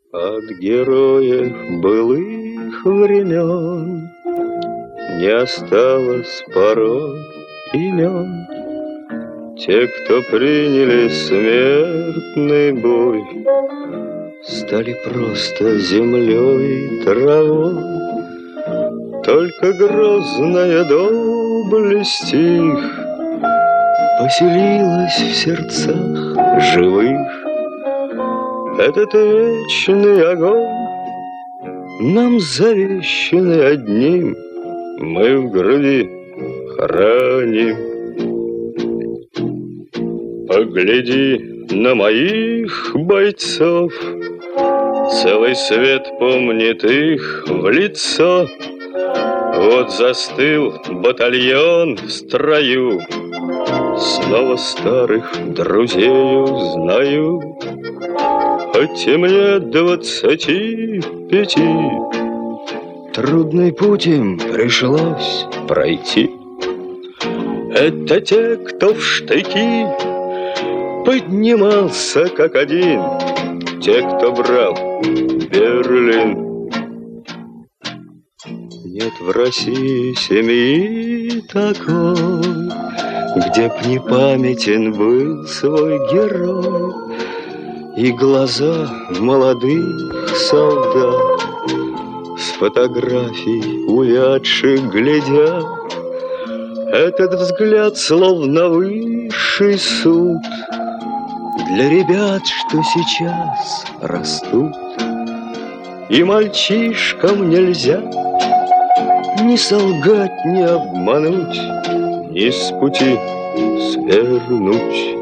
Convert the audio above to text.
От героев былых времен не осталось порой имен. Те, кто приняли смертный бой, стали просто землей и травой. Только грозная доблесть их поселилась в сердцах живых. Этот вечный огонь нам завещанный одним мы в груди храним. Погляди на моих бойцов, целый свет помнит их в лицо. Вот застыл батальон в строю, снова старых друзей узнаю. Хоть и мне 25, трудный путь им пришлось пройти. Это те, кто в штыки поднимался как один, те, кто брал Берлин. Нет в России семьи такой, где б не памятен был свой герой. И глаза молодых солдат с фотографий увядших глядят. Этот взгляд словно высший суд для ребят, что сейчас растут. И мальчишкам нельзя ни солгать, ни обмануть, ни с пути свернуть.